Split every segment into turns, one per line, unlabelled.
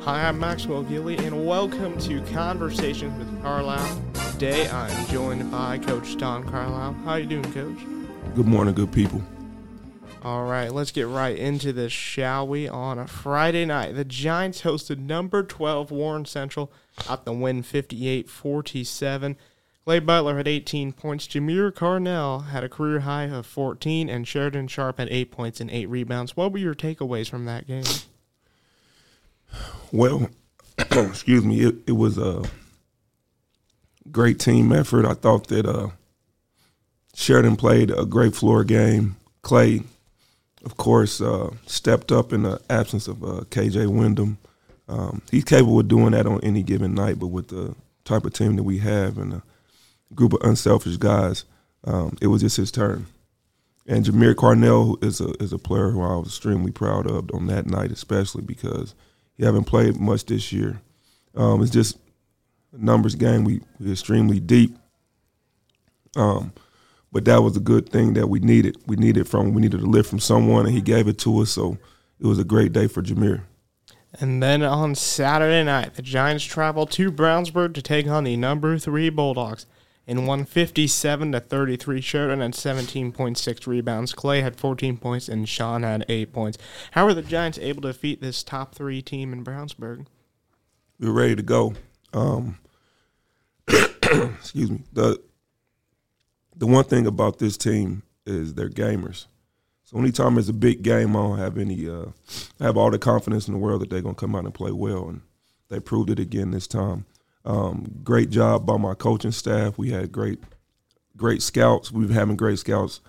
Hi, I'm Maxwell Gilly, and welcome to Conversations with Carlisle. Today, I'm joined by Coach Don Carlisle. How you doing, Coach?
Good morning, good people.
All right, let's get right into this, shall we? On a Friday night, the Giants hosted number 12 Warren Central out the win 58-47. Clay Butler had 18 points. Jameer Carnell had a career high of 14, and Sheridan Sharp had 8 points and 8 rebounds. What were your takeaways from that game?
Well, excuse me, it was a great team effort. I thought that Sheridan played a great floor game. Clay, of course, stepped up in the absence of KJ Wyndham. He's capable of doing that on any given night, but with the type of team that we have and a group of unselfish guys, it was just his turn. And Jameer Carnell is a player who I was extremely proud of on that night, especially because he haven't played much this year. It's just a numbers game. We're extremely deep. But that was a good thing that we needed. We needed a lift from someone, and he gave it to us. So it was a great day for Jameer.
And then on Saturday night, the Giants traveled to Brownsburg to take on the number 3 Bulldogs. In 157-33, Sheridan had 17.6 rebounds. Clay had 14 points, and Sean had 8 points. How were the Giants able to defeat this top 3 team in Brownsburg?
We were ready to go. Excuse me. The one thing about this team is they're gamers. So anytime there's a big game, I don't have I have all the confidence in the world that they're going to come out and play well, and they proved it again this time. Great job by my coaching staff. We had great scouts. We've been having great scouts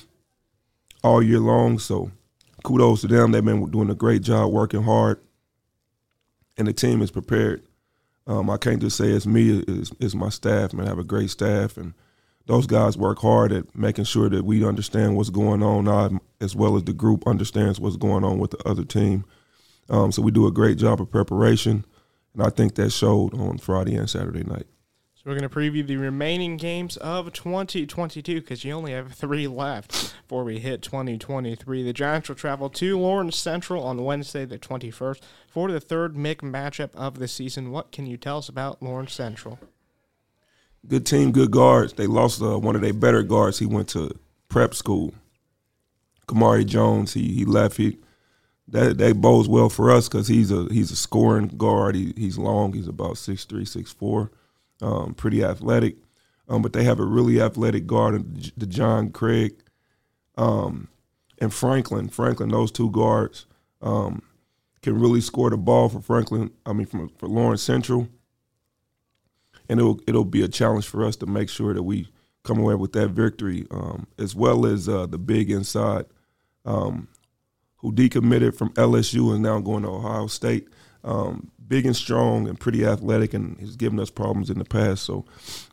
all year long, so kudos to them. They've been doing a great job, working hard, and the team is prepared. I can't just say it's me, it's my staff. Man, I have a great staff, and those guys work hard at making sure that we understand what's going on, as well as the group understands what's going on with the other team. So we do a great job of preparation. And I think that showed on Friday and Saturday night.
So we're going to preview the remaining games of 2022 because you only have 3 left before we hit 2023. The Giants will travel to Lawrence Central on Wednesday the 21st for the 3rd MIC matchup of the season. What can you tell us about Lawrence Central?
Good team, good guards. They lost one of their better guards. He went to prep school. Kamari Jones, he left. That bodes well for us because he's a scoring guard. He's long. He's about 6'3", 6'4", pretty athletic. But they have a really athletic guard, the John Craig, and Franklin. Those 2 guards can really score the ball for Franklin. For Lawrence Central, and it'll be a challenge for us to make sure that we come away with that victory, as well as the big inside. Who decommitted from LSU and now going to Ohio State. Big and strong and pretty athletic, and he's given us problems in the past. So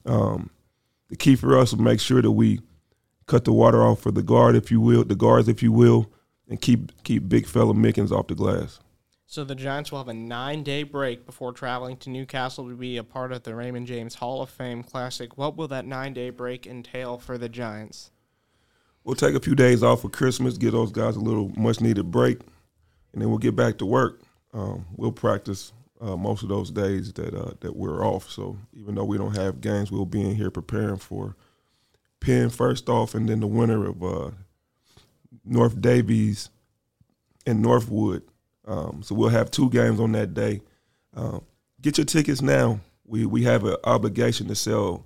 the key for us is make sure that we cut the water off for the guards, if you will, and keep big fella Mickens off the glass.
So the Giants will have a 9-day break before traveling to Newcastle to be a part of the Raymond James Hall of Fame Classic. What will that 9-day break entail for the Giants?
We'll take a few days off for Christmas, give those guys a little much-needed break, and then we'll get back to work. We'll practice most of those days that we're off. So even though we don't have games, we'll be in here preparing for Penn first off, and then the winner of North Davies and Northwood. So we'll have 2 games on that day. Get your tickets now. We have an obligation to sell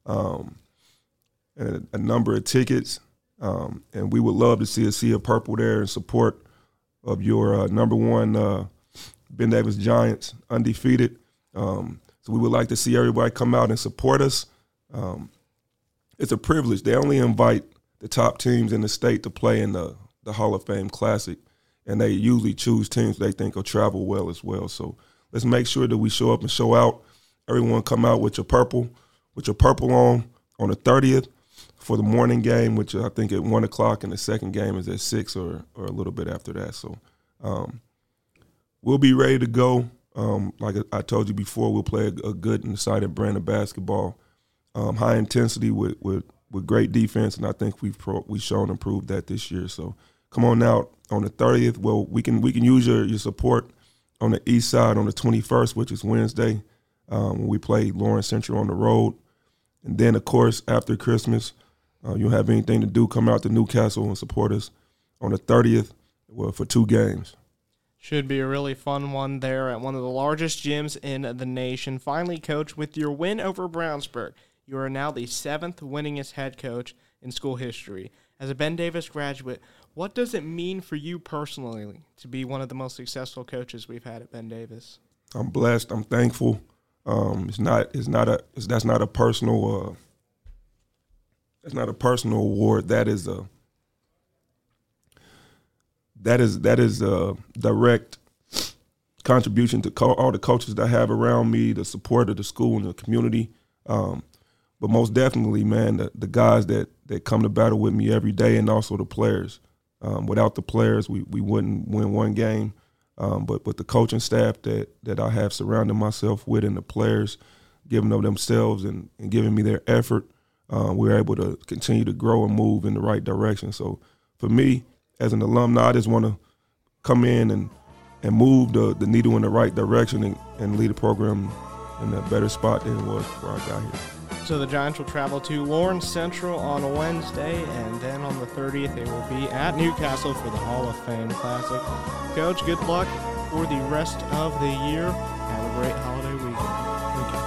a number of tickets. And we would love to see a sea of purple there in support of your number 1 Ben Davis Giants, undefeated. So we would like to see everybody come out and support us. It's a privilege. They only invite the top teams in the state to play in the Hall of Fame Classic, and they usually choose teams they think will travel well as well. So let's make sure that we show up and show out. Everyone come out with your purple on the 30th. For the morning game, which I think at 1 o'clock, and the second game is at 6 or a little bit after that. So we'll be ready to go. Like I told you before, we'll play a good and exciting brand of basketball, high intensity with great defense, and I think we've shown and proved that this year. So come on out on the 30th. Well, we can use your support on the east side on the 21st, which is Wednesday, when we play Lawrence Central on the road. And then, of course, after Christmas, you have anything to do, come out to Newcastle and support us on the 30th for 2 games.
Should be a really fun one there at one of the largest gyms in the nation. Finally, Coach, with your win over Brownsburg, you are now the 7th winningest head coach in school history. As a Ben Davis graduate, what does it mean for you personally to be one of the most successful coaches we've had at Ben Davis?
I'm blessed. I'm thankful. That's not a personal. That's not a personal award. That is a direct contribution to all the coaches that I have around me, the support of the school and the community. But most definitely, man, the guys that come to battle with me every day, and also the players. Without the players, we wouldn't win one game. But with the coaching staff that I have surrounded myself with, and the players giving of themselves and giving me their effort, we're able to continue to grow and move in the right direction. So for me, as an alumni, I just want to come in and move the needle in the right direction and lead the program in a better spot than it was before I got here.
So the Giants will travel to Lawrence Central on Wednesday, and then on the 30th they will be at Newcastle for the Hall of Fame Classic. Coach, good luck for the rest of the year. Have a great holiday weekend.